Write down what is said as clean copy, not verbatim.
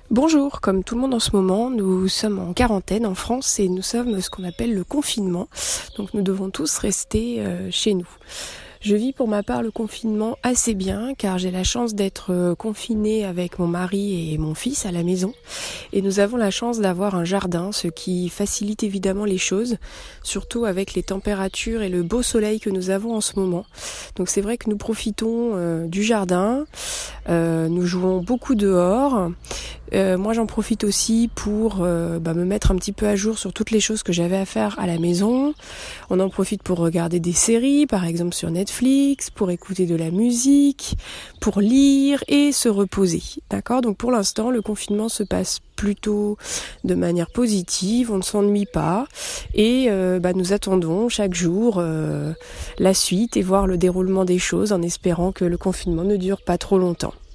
Bonjour, comme tout le monde en ce moment, nous sommes en quarantaine en France et nous sommes ce qu'on appelle le confinement. Donc nous devons tous rester chez nous. Je vis pour ma part le confinement assez bien car j'ai la chance d'être confinée avec mon mari et mon fils à la maison. Et nous avons la chance d'avoir un jardin, ce qui facilite évidemment les choses, surtout avec les températures et le beau soleil que nous avons en ce moment. Donc c'est vrai que nous profitons du jardin, nous jouons beaucoup dehors. Moi j'en profite aussi pour me mettre un petit peu à jour sur toutes les choses que j'avais à faire à la maison. On en profite pour regarder des séries, par exemple sur Netflix, pour écouter de la musique, pour lire et se reposer. D'accord ? Donc pour l'instant, le confinement se passe plutôt de manière positive, on ne s'ennuie pas et nous attendons chaque jour la suite et voir le déroulement des choses en espérant que le confinement ne dure pas trop longtemps.